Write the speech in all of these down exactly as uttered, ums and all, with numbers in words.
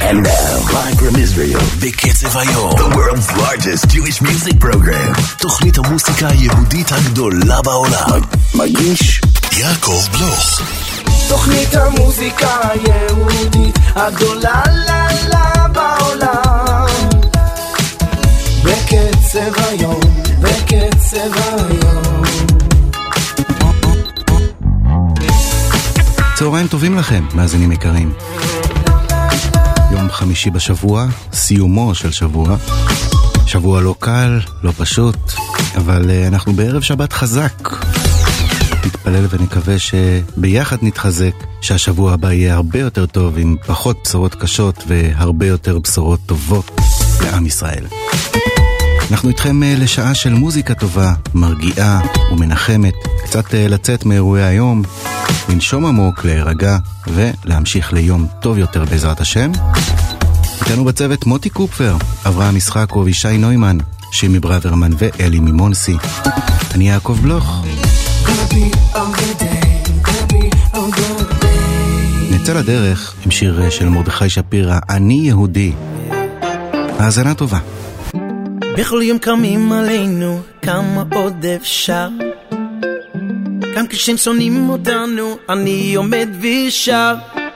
And now, live from Israel, בקצב היום, the world's largest Jewish music program. תוכנית המוסיקה היהודית הגדולה בעולם. מגיש יעקב בלוך. תוכנית המוסיקה היהודית הגדולה לה לה בעולם. בקצב היום, בקצב היום. צהריים טובים לכם, מאזינים יקרים. יום חמישי בשבוע, סיומו של שבוע. שבוע לא קל, לא פשוט, אבל uh, אנחנו בערב שבת חזק. נתפלל ונקווה שביחד נתחזק, שהשבוע הבא יהיה הרבה יותר טוב, עם פחות בשורות קשות והרבה יותר בשורות טובות לעם ישראל. אנחנו איתכם uh, לשעה של מוזיקה טובה, מרגיעה ומנחמת, קצת uh, לצאת מאירועי היום, לנשום עמוק, להירגע ולהמשיך ליום טוב יותר בעזרת השם. איתנו בצוות מוטי קופפר, אברהם משחק ואבישי נוימן, שימי ברוורמן ואלי מימונסי. אני יעקב בלוך. נצא לדרך עם שיר של מרדכי שפירא, אני יהודי. האזנה טובה. בכל יום קמים עלינו, כמה עוד אפשר, גם כשהם שונאים אותנו, אני עומד וישר.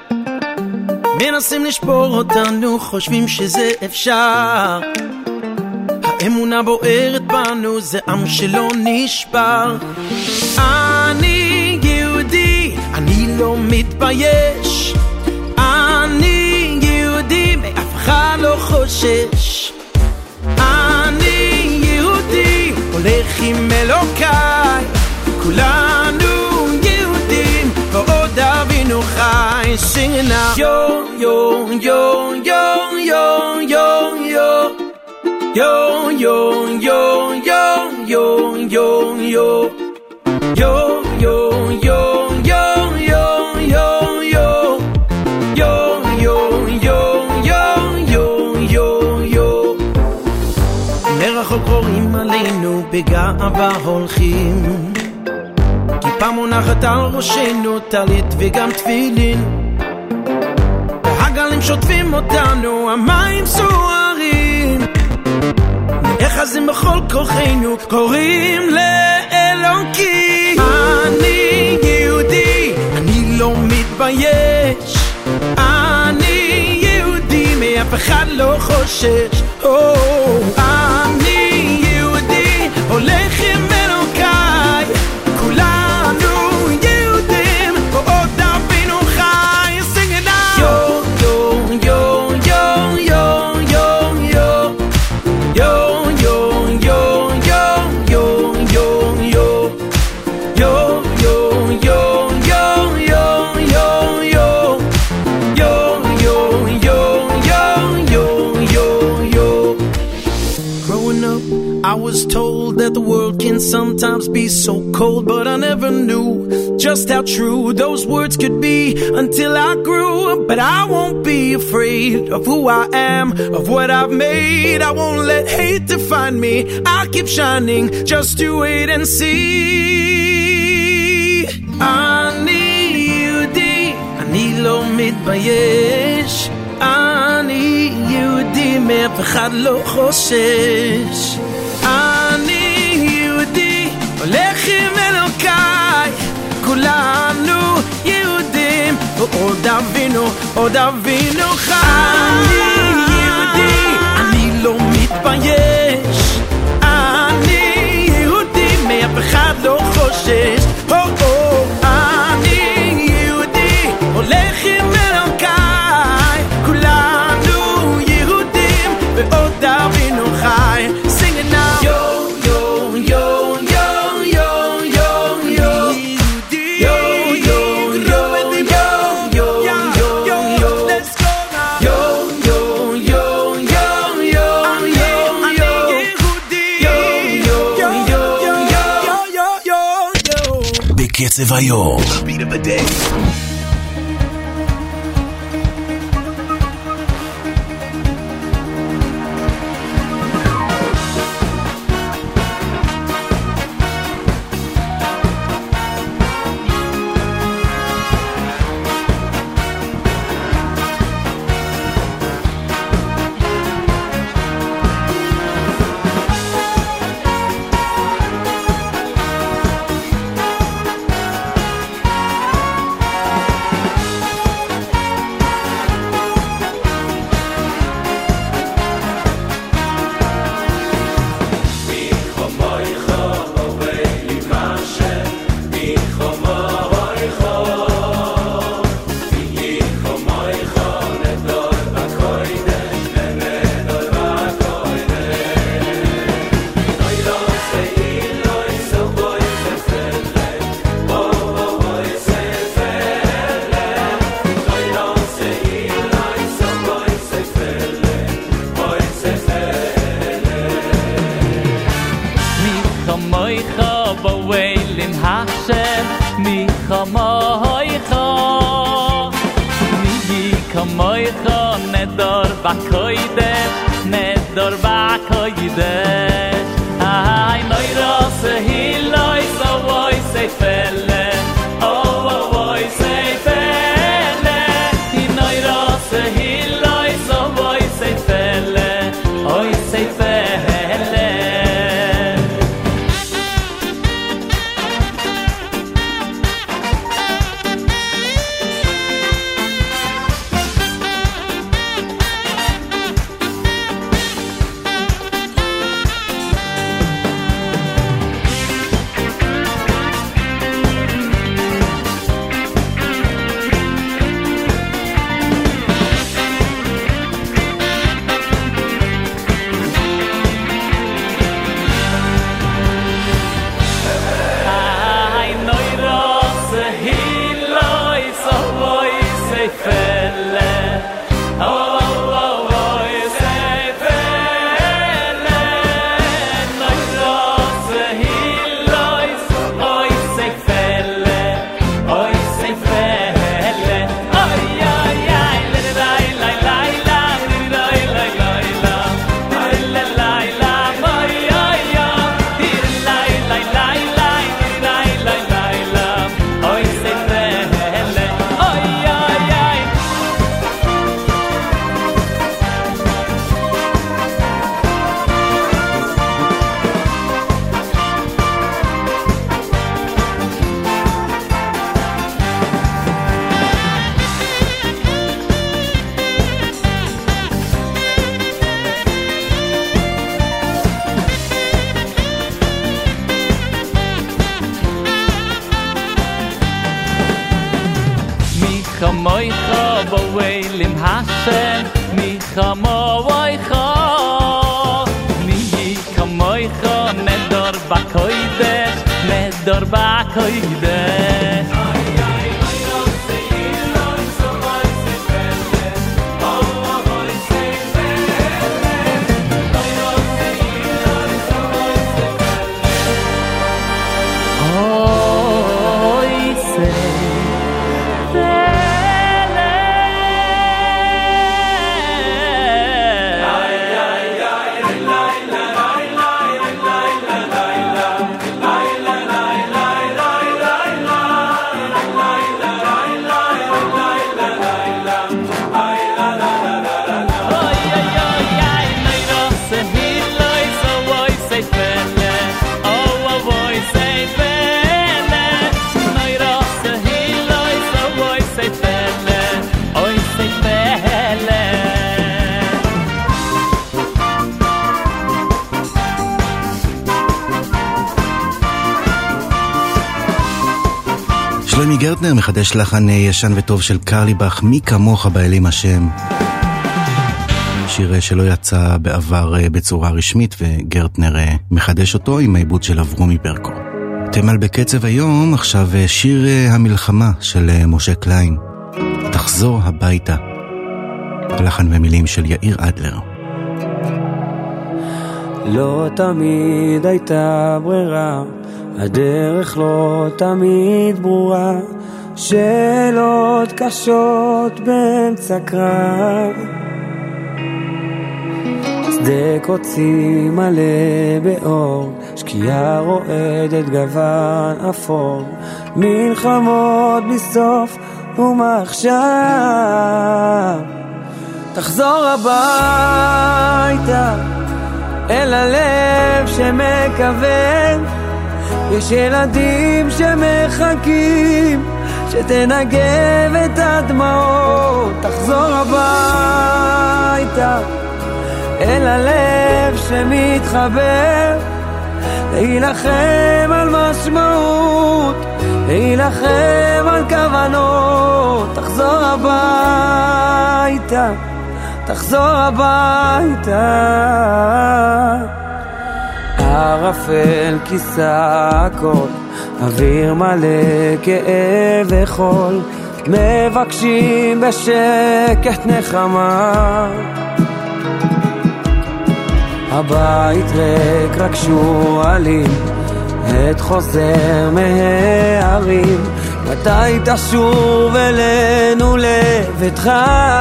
מנסים לשבור אותנו, חושבים שזה אפשר. האמונה בוערת בנו, זה עם שלא נשבר. אני יהודי, אני לא מתבייש. אני יהודי, מאף אחד לא חושש. אני יהודי, הולך עם אלוקיי. כולנו יהודים, ועוד אבינו חי. Singing now. Yo, yo, yo, yo, yo, yo, yo. Yo, yo, yo, yo, yo, yo, yo. Yo, yo, yo, yo, yo, yo, yo. Yo, yo, yo, yo, yo, yo, yo. מרחוק רואים עלינו, בגאווה הולכים. כיפה מונחת על ראשנו, טלית וגם תפילין. והגלים שוטפים אותנו, המים סוערים. נאחזים בכל כוחנו, קוראים לאלוקים. אני יהודי, אני לא מתבייש. אני יהודי, מאף אחד לא חושש. אני יהודי, הולך עם אלוקיי. כולנו יהודים, ועוד אבינו חי. Sing it now. Yo, yo, yo, yo, yo, yo, yo. Yo, yo, yo, yo, yo, yo, yo. Yo, yo, yo, yo, yo, yo, yo. Yo, yo, yo, yo, yo, yo, yo. Growing up, I was told that the world can sometimes be so cold, but I never knew just how true those words could be until I grew up. But I won't be afraid of who I am, of what I've made. I won't let hate define me. I'll keep shining, just to wait and see. אני יהודי, אני לא מתבייש. אני יהודי, מאף אחד לא חושש. אני יהודי, הולך עם אלוקיי. כולנו יהודים, ועוד אבינו, עוד אבינו חי. אני יהודי, אני לא מתבייש. אני יהודי, מאף אחד לא חושש. אני יהודי, הולך עם אלוקיי. כולנו יהודים, ועוד אבינו חי. Sing it now. Yo, yo, yo, yo, yo, yo, yo. Yo, yo, yo, yo, yo, yo, yo. Let's go now. Yo, yo, yo, yo, yo, yo, yo. Yo, yo, yo, yo, yo, yo. בקצב היום. Beat of the day. nedor bakoides nedor bakoides ay noy ros hiloy so voy se felle oh oh voy se felle hi noy ros hiloy so voy se felle oi se felle Moy kho boilim hashem mi khamoy kho mi khamoy kho nedor bakoides nedor bakoides שלומי גרטנר מחדש לחן ישן וטוב של קרליבך, מי כמוך באלים השם. שיר שלא יצא בעבר בצורה רשמית, וגרטנר מחדש אותו עם העיבוד של אברומי ברקו. תמל בקצב היום, עכשיו שיר המלחמה של משה קליין, תחזור הביתה, לחן ומילים של יאיר אדלר. לא תמיד הייתה ברירה, הדרך לא תמיד ברורה, שאלות קשות באמצע קרב, שדה קוצי מלא באור, שקיעה רועדת גוון אפור, מלחמות בסוף ומה עכשיו? תחזור הביתה אל הלב שמכוון, יש ילדים שמחכים שתנגב את הדמעות. תחזור הביתה אל הלב שמתחבר, להילחם על משמעות, להילחם על כוונות. תחזור הביתה, תחזור הביתה. ערפל כיסה הכל, אוויר מלא כאב וחול, מבקשים בשקט נחמה. הבית ריק, רק שואלים את חוזר מהערים, מתי תשוב אלינו לביתך,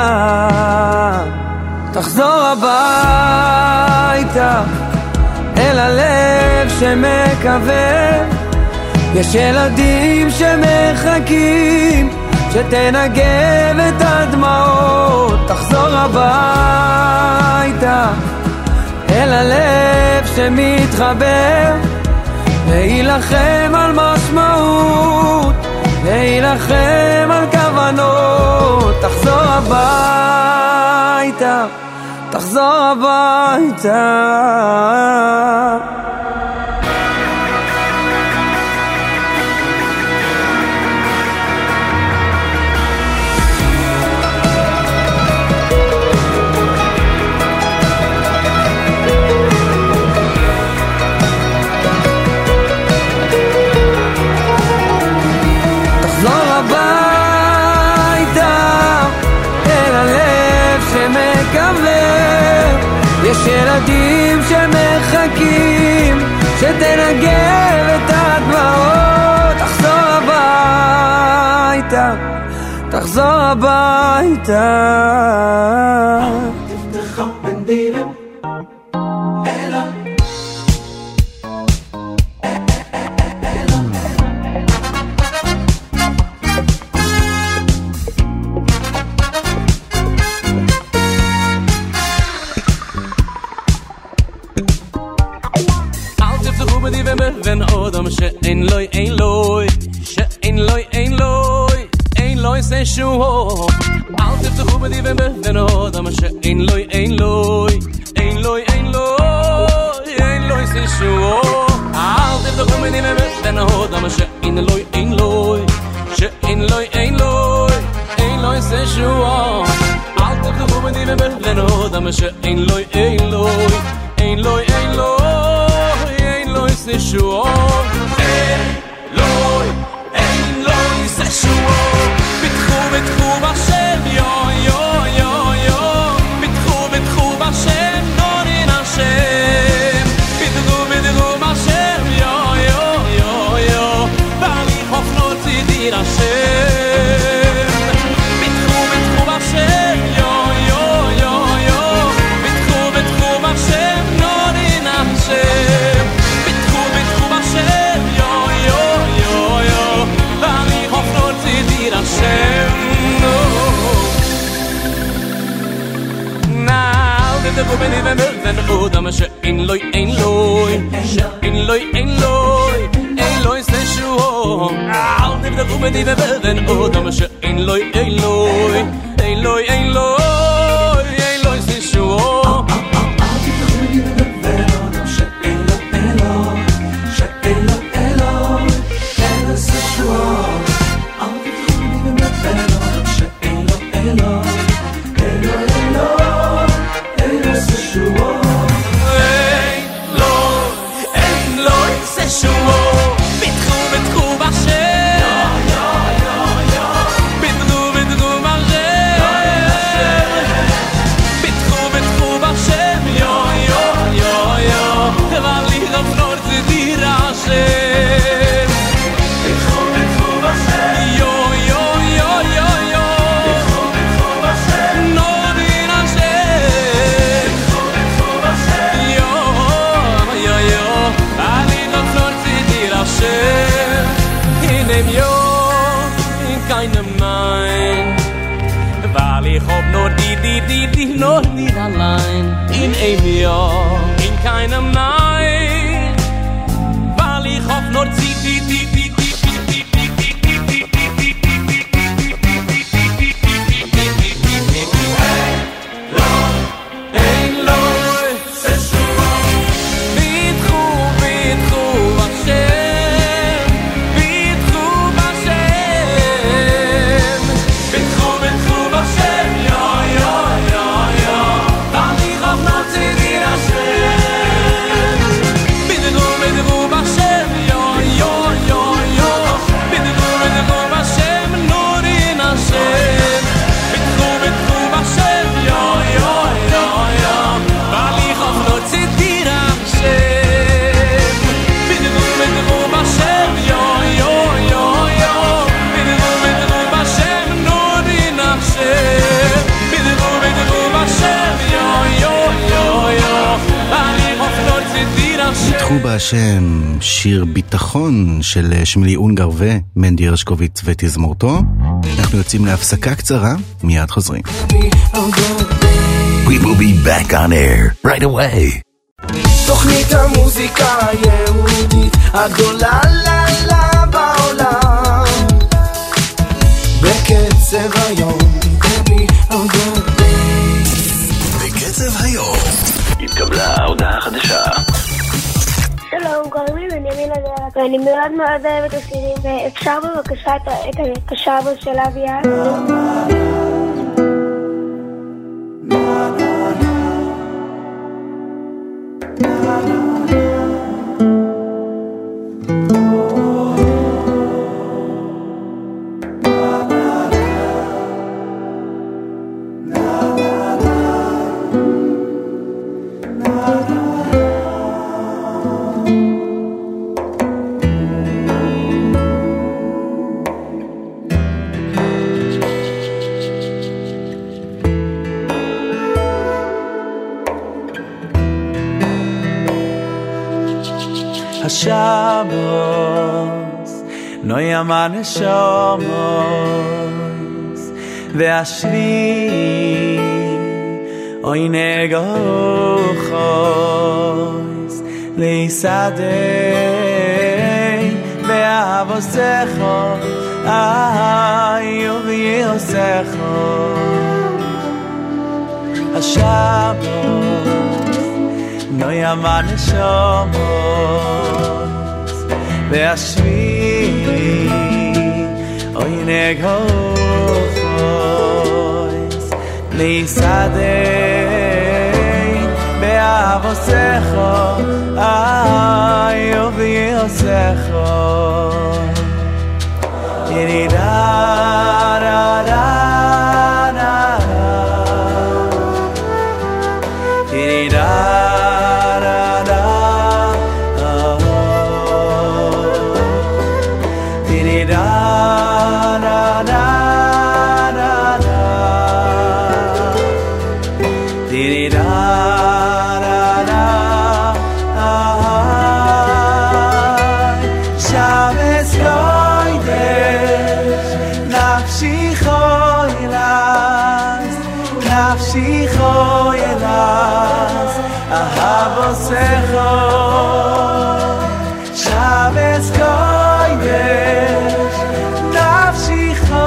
תחזור הביתה אל הלב שמקווה, יש ילדים שמחכים שתנגב את הדמעות, תחזור הביתה אל הלב שמתחבר, להילחם על משמעות, להילחם על כוונות, תחזור הביתה, תחזור הביתה. יש ילדים שמחכים שתנגב את הדמעות, תחזור הביתה, תחזור הביתה. תפתחו בנדירים אלה wenn odam shein loy ein loy shein loy ein loy ein loy se shu alt de khum di wenn wenn odam shein loy ein loy ein loy ein loy ein loy se shu alt de khum di wenn wenn odam shein loy ein loy shein loy ein loy ein loy se shu alt de khum di wenn wenn odam shein loy ein loy ein loy ein loy se shuo ein loy ein loy se shuo bitchu bitchu bashem yo yo yo yo bitchu bitchu bashem non in ashem bitchu bitchu bashem yo yo yo yo bali hofnot dir ashem bitchu bitchu bashem yo yo yo yo bitchu bitchu bashem non in ashem the woman in the middle and oh the masha in loy in loy in loy in loy in loy se shu out the woman in the middle and oh the masha in loy in loy in loy in loy in loy se shu Nur nicht allein in einem Jahr, in keinem Nein, weil ich hoff nur sie, die, die, die, die, die, die, die, die, die, die, die, ein Loy, se shuo, bitchu, bitchu, Hashem, bitchu, Hashem, bitchu, bitchu, Hashem, yo, yo, yo. Bitchu, bitchu, Hashem, yo, yo, yo. חובה השם, שיר ביטחון של שמילי אונגר ומנדי הרשקוביץ ותזמורתו. אנחנו יוצאים להפסקה קצרה, מיד חוזרים. We will be back on air right away. תוכנית המוזיקה היהודית הגדולה לה לה בעולם, בקצב היום, בקצב היום התקבלה הודעה חדשה. שלום, קוראים לי בנימין אדלת ואני מאוד מאוד אוהבת השירים, ואפשר בבקשה את הקשבו של אביעד? Shabbos noyam neshamos ve'ashri oy negochos leisadei ve'avosecho ayu v'yosecho Shabbos noyam neshamos ve'ashvi oy negochos leisadei be'avosecho ayu v'yosecho yirida-da-da Shabbos kodesh, nafshi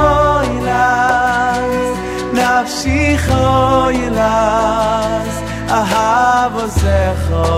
choilas, nafshi choilas, ahavosecho.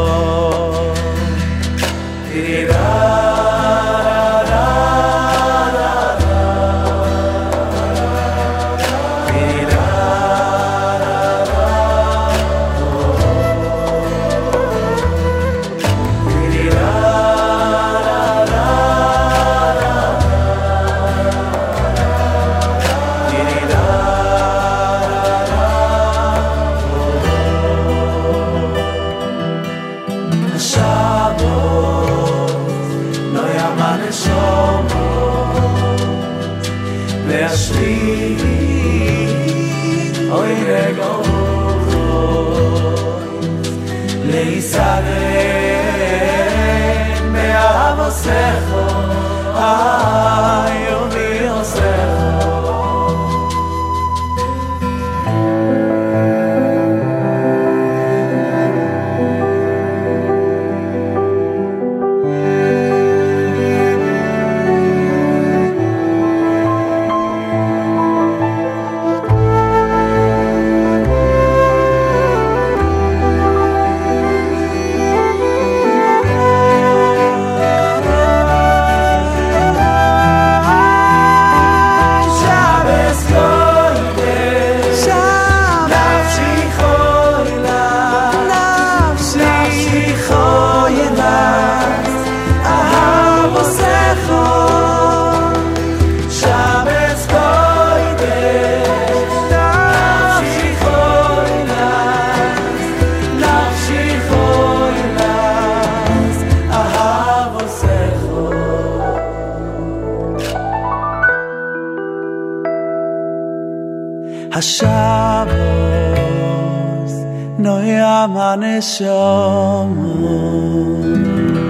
Shabbos noyam haneshamos.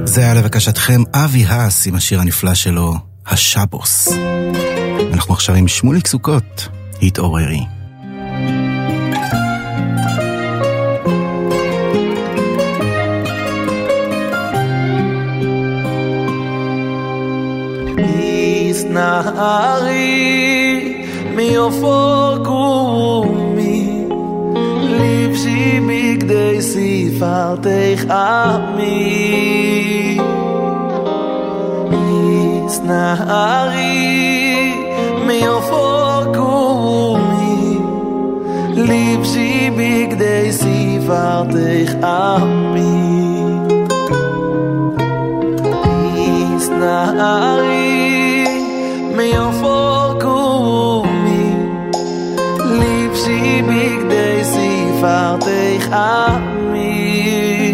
זה היה לבקשתכם אבי האס עם השיר הנפלא שלו, השבוס. אנחנו עכשיו עם שמוליק סוכות, התעוררי. נערי מיופור קומי לבשי בגדי סיפרתך עמי נערי מיופור קומי לבשי בגדי סיפרתך עמי נערי מיופור קומי לבשי בגדי סיפרתך עמי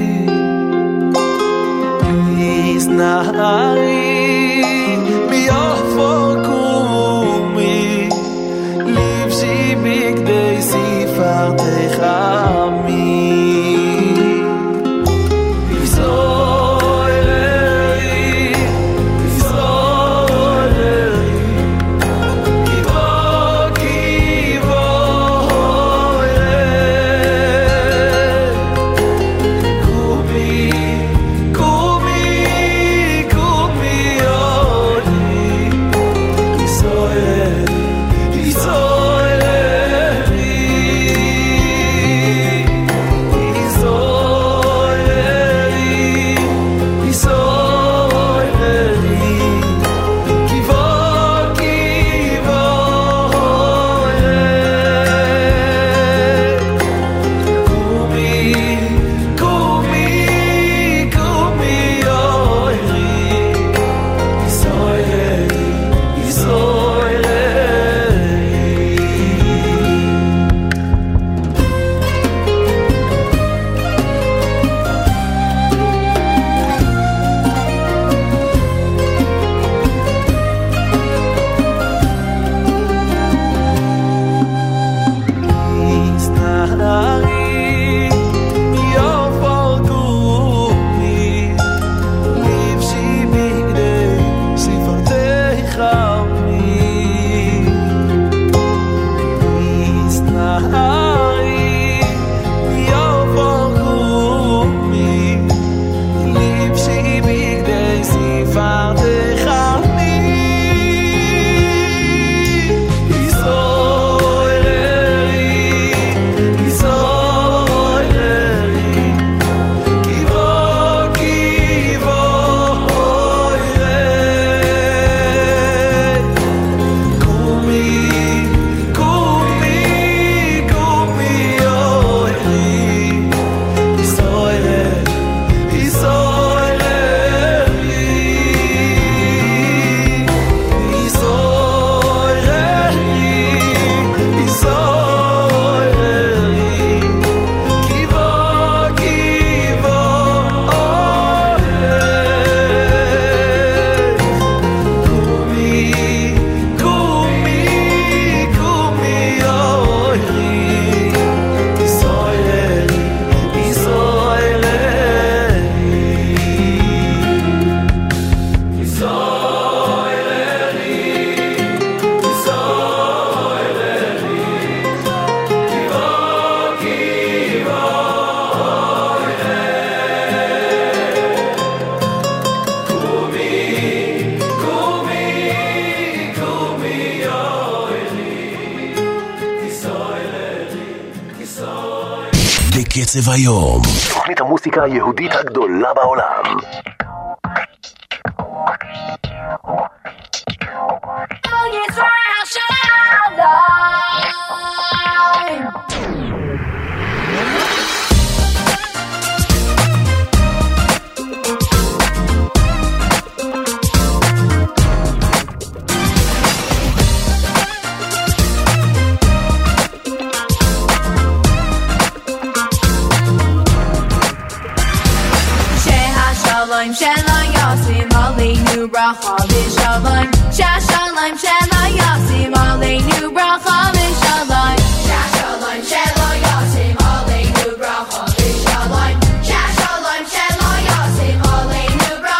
נערי מיופור קומי לבשי בגדי סיפרתך עמי בקצב היום, תוכנית המוסיקה היהודית הגדולה בעולם. Shalom yasim aleinu bracha v'shalom. Shalom shalom yasim aleinu bracha v'shalom. Shalom shalom yasim aleinu bracha v'shalom. Shalom shalom yasim aleinu bracha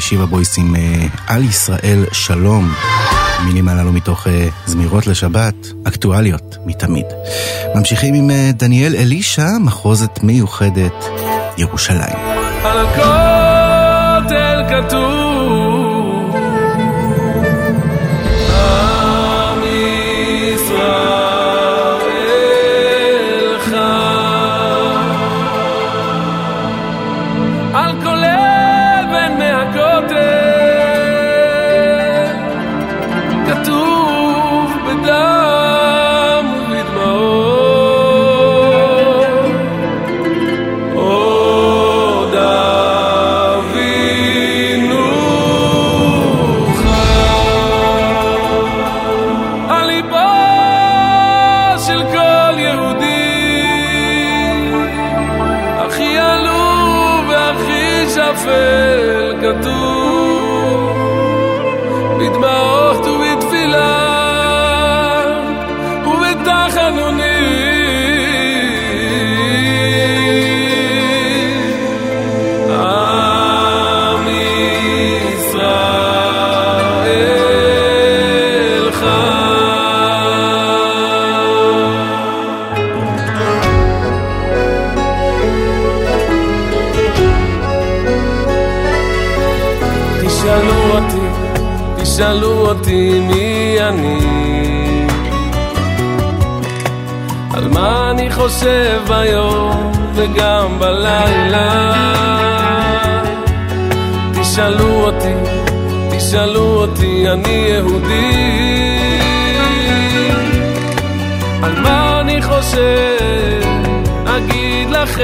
שיבה בויס עם על ישראל שלום. מילים הללו מתוך זמירות לשבת, אקטואליות מתמיד. ממשיכים עם דניאל אלישה, מחרוזת מיוחדת ירושלים. על הכותל כתוב שאלו אותי מי אני, על מה אני חושב ביום וגם בלילה. תשאלו אותי, תשאלו אותי, אני יהודי, על מה אני חושב, אגיד לכם.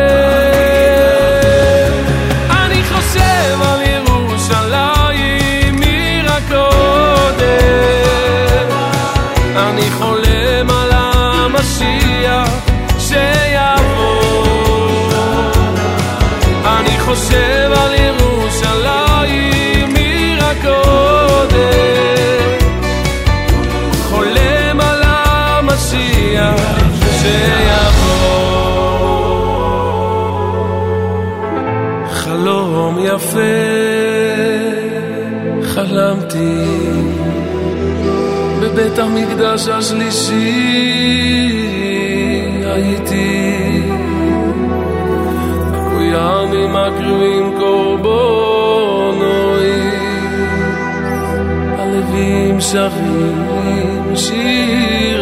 אני חושב על ירושלים עיר הקודש, אני חולם על המשיח שיבוא, אני חושב על ירושלים עיר הקודש, חולם על המשיח שיבוא. חלום יפה חלמתי בבית המקדש השלישי, הייתי הקוים מקריבים קורבנוים, הלווים שרים שיר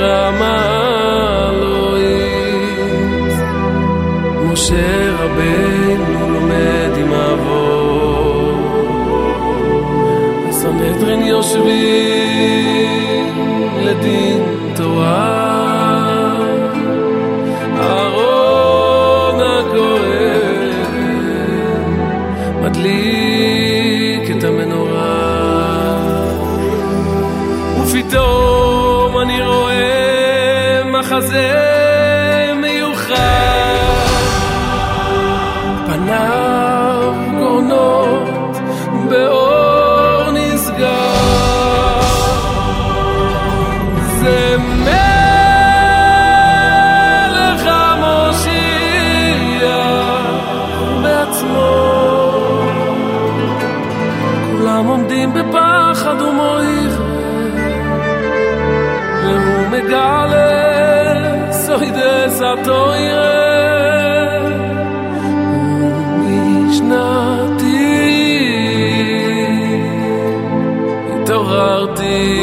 המעלות, משה רבנו לומד עם אבות, הסנהדרין יושבים לדין תורה, אהרון הכהן מדליק את המנורה, ופתאום אני רואה מחזה מיוחד, פניו גורנות באור נסגר, זה מלך המושיע בעצמו, כולם עומדים בפחד ומויך, והוא מגלה סוידס התוירה, ומשנתי התעוררתי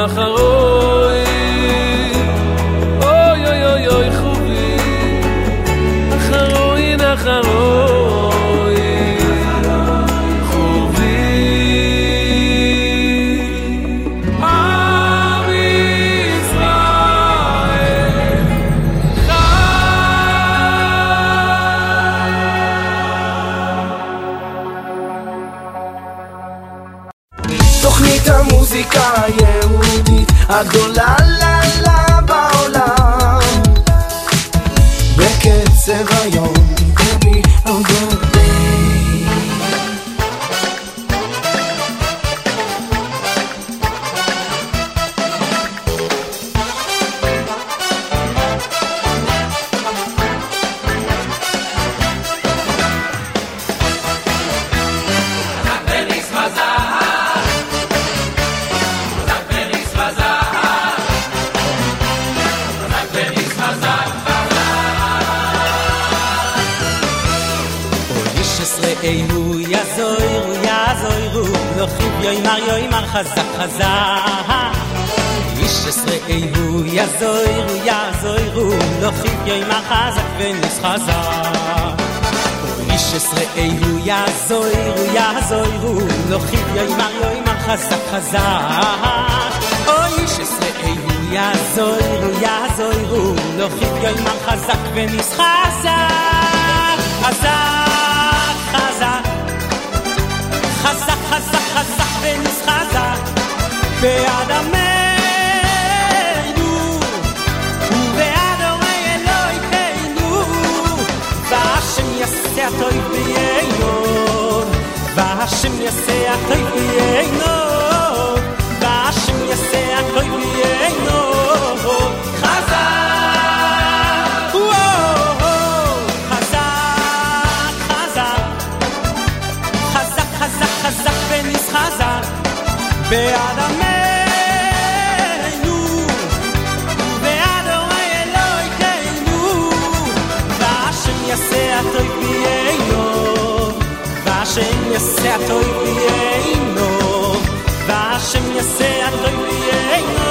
אחרוי אוי אוי אוי אוי חובי אחרוי אחרוי חובי עם ישראל תוכנית המוזיקה היהודית הגדולה לה לה בעולם בקצב היום baby I'm gonna חזק חזק איש עשראיהו יזוירו יזוירו לא חיביו חזק וניס חזק איש עשראיהו יזוירו יזוירו לא חיביו חזק חזק איש עשראיהו יזוירו יזוירו לא חיביו חזק וניס חזק חזק חזק חזק חזק חזק וניס חזק בעד עמנו ובעד אורי אלוהינו והשם יעשה הטוב ביינו והשם יעשה הטוב ביינו והשם יעשה הטוב ביינו חזק חזק חזק חזק חזק חזק וניס חזק בעד עמנו ובעד אורי אלוהינו והשם יעשה הטוב ביינו והשם יעשה הטוב ביינו והשם יעשה הטוב ביינו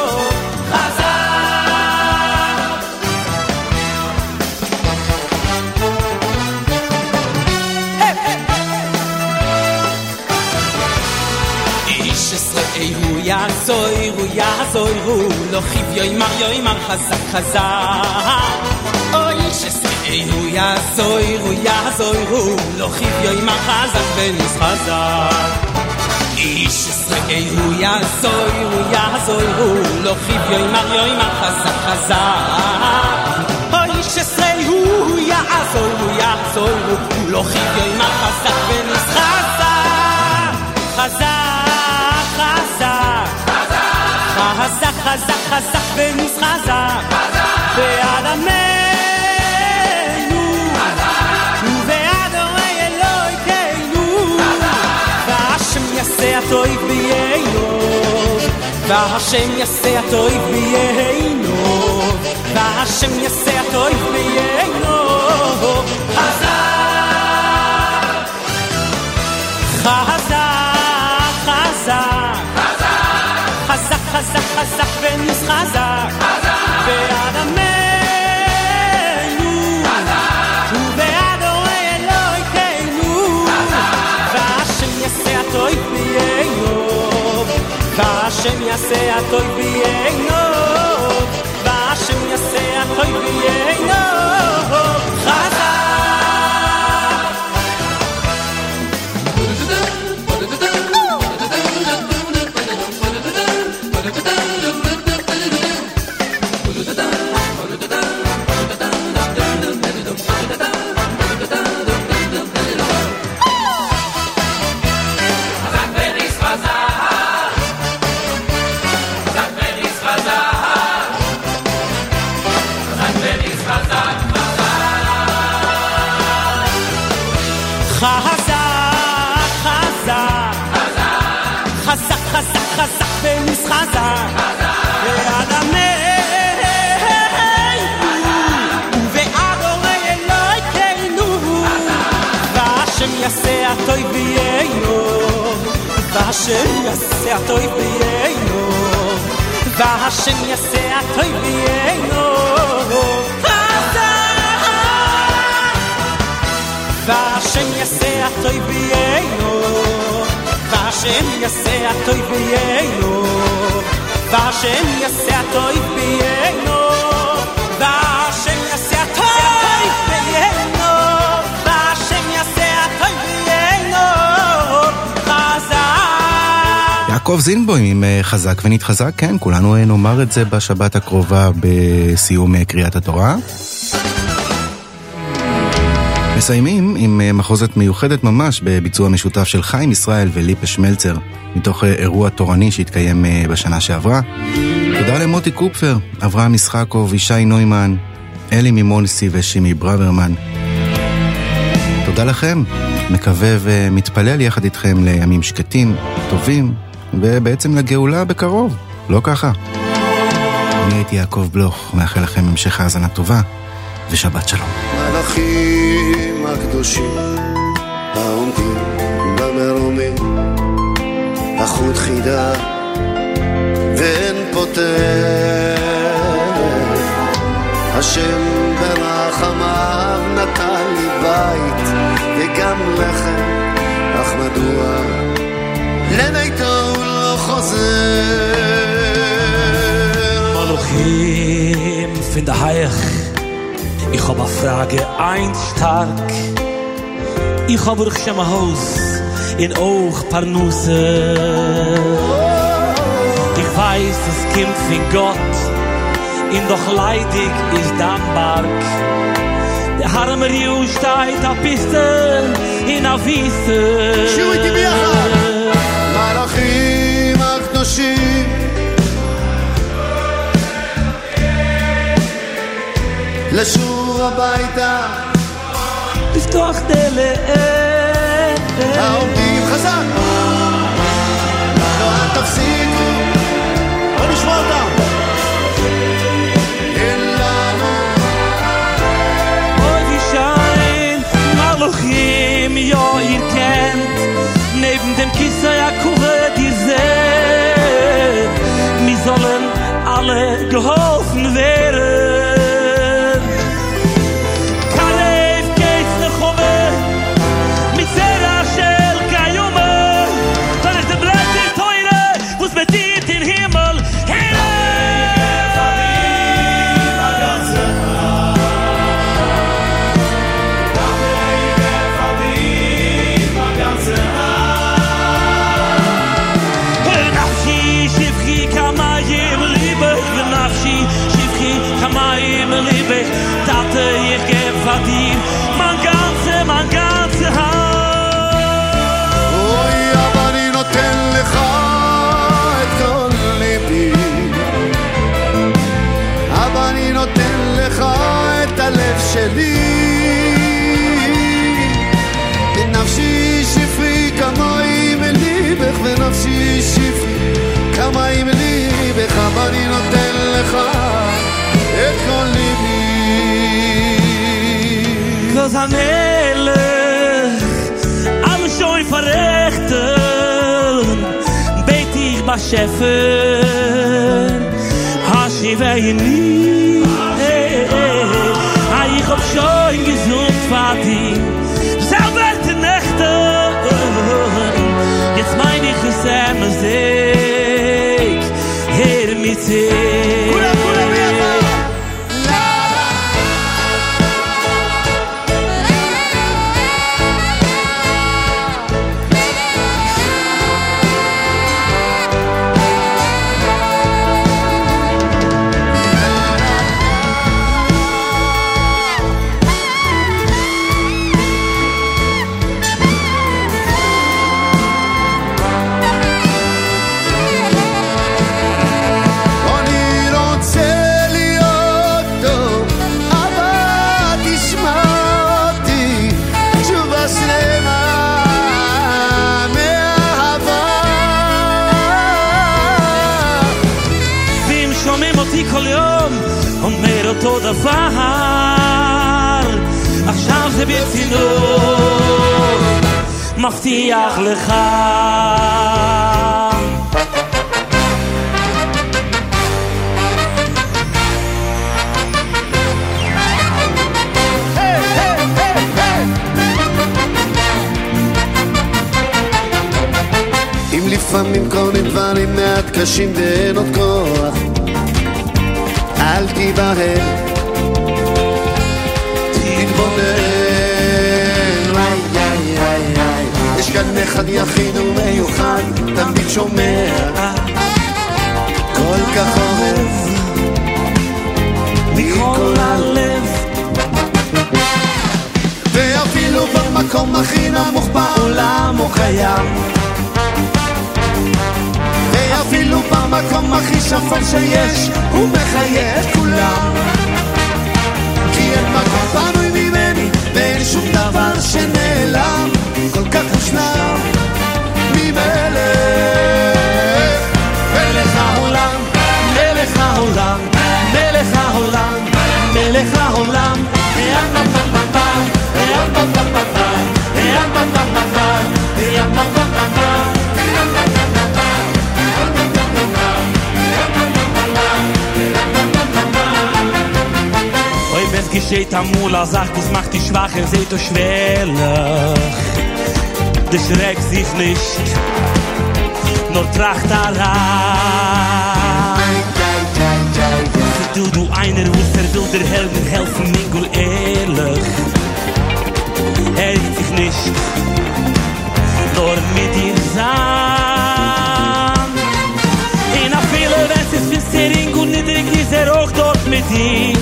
יעזוירו, יעזוירו, לא חיביו ימר ימר חזק חזק איש עשראיהו יעזוירו, יעזוירו, לא חיביו ימר חזק וניס חזק איש עשראיהו יעזוירו, יעזוירו, לא חיביו ימר ימר חזק חזק איש עשראיהו יעזוירו, יעזוירו, לא חיביו ימר חזק וניס חזק חזק חזק חזק חזק וניס חזק בעד עמנו ובעד אורי אלוהינו והשם יעשה הטוב ביינו והשם יעשה הטוב ביינו והשם יעשה הטוב ביינו חזק חזק חזק חזק חזק חזק וניס חזק בעד עמנו ובעד אורי אלוהינו והשם יעשה הטוב ביינו והשם יעשה הטוב ביינו והשם יעשה הטוב ביינו חזק וניס חזק בעד עמנו ובעד אורי אלוהינו והשם יעשה הטוב ביינו והשם יעשה הטוב ביינו והשם יעשה הטוב בעינו והשם יעשה הטוב בעינו והשם יעשה הטוב בעינו והשם יעשה הטוב בעינו והשם יעשה הטוב בעינו והשם יעשה הטוב בעינו חזק. יעקב זינבוים עם חזק ונתחזק, כן, כולנו נאמר את זה בשבת הקרובה בסיום קריאת התורה. מסיימים עם מחוזת מיוחדת ממש בביצוע משותף של חיים ישראל וליפה שמלצר מתוך אירוע תורני שהתקיים בשנה שעברה. תודה למוטי קופפר, אברהם משחקוב, ישי נוימן, אלי מימונסי ושימי ברוורמן. תודה לכם, מקווה ומתפלל יחד איתכם לימים שקטים, טובים ובעצם לגאולה בקרוב, לא ככה? אני הייתי יעקב בלוך, מאחל לכם המשך האזנה טובה ושבת שלום. מלאכים הקדושים העומדים במרומים, החוט חידה ואין פותר, השם ברחמיו נתן לי בית וגם לחם, אך מדוע לביתו הוא לא חוזר. מלאכים von der Heich, ich hab a Frage eins stark, ich hab ruhig schon mal Haus in Oog Parnusse, ich weiß es kommt von Gott, in doch leidig ist dann Bark, der Harmer Juh steht a Piste in a Wiese. שירו איתי ביחד. מלאכים הקדושים לשוב הביתה, לפתוח דלת, העומדים חזק, לא אל תפסיקו, בוא נשמע אותם. אין לנו oh wie schein Malochim, ja ihr kennt neben dem Kissa ja Kure die seht, wir sollen alle geholfen werden. Tate, ich geb von dir mein ganze, mein ganze Haus. אוי, אבל אני נותן לך את כל ליבי, אבל אני נותן לך את הלב שלי, ונפשי שפרי כמוהי מליבך, ונפשי שפרי כמוהי מליבך, אבל אני נותן לך את כל ליבי. Cause I'm ehrlich, alles schon verrechten, beit ich bei Schäfer, Hashi wei nie, ich hab schon gesund Vati, selber Nächte, jetzt mein ich es immer seh, her mit seh. אותו דבר, עכשיו זה ברצינות, מבטיח לך. קונים דברים מעט קשים ואין עוד כוח אל תיבהל תתבונן איי איי איי איי יש כאן אחד יחיד ומיוחד תמיד שומע כל כך אוהב מכל הלב ואפילו במקום הכי נמוך בעולם הוא קיים ואפילו במקום הכי שפון שיש הוא מחיה את כולם כי אין מקום פנוי ממני ואין שום דבר שנעלם כל כך מושלם ממלך מלך העולם מלך העולם מלך העולם מלך העולם Es geschieht amul, als sagt, es macht dich schwach, er seht euch schwerlich. Das schreckt sich nicht, nur tracht allein. Du, du einer, wo es er will, der Helden helfen, Mingul ehrlich. Er riecht sich nicht, nur mit dir sein. In a viele, wenn es ist finstering und niedrig, ist er auch dort mit ihm.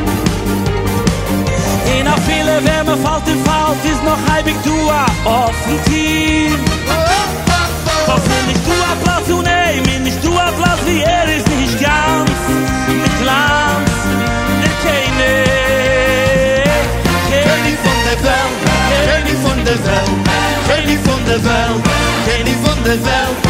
In a viele, wenn man fällt und fällt, ist noch halbig du a offen Team. Was will nicht du a Platz und ey, mir nicht du a Platz, wie er ist nicht ganz. Mit Glanz, der König. König von der Welt, König von der Welt, König von der Welt, König von der Welt.